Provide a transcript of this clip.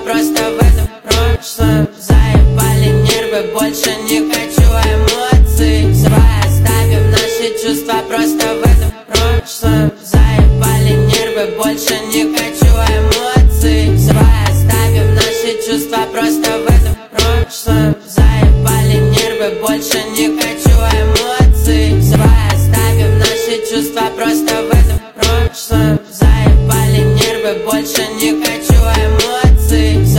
просто в этом прошлом. Заебали нервы, больше не хочу эмоций. Давай оставим наши чувства просто в этом прошлом. Заебали нервы, больше не хочу эмоций. Давай оставим наши чувства просто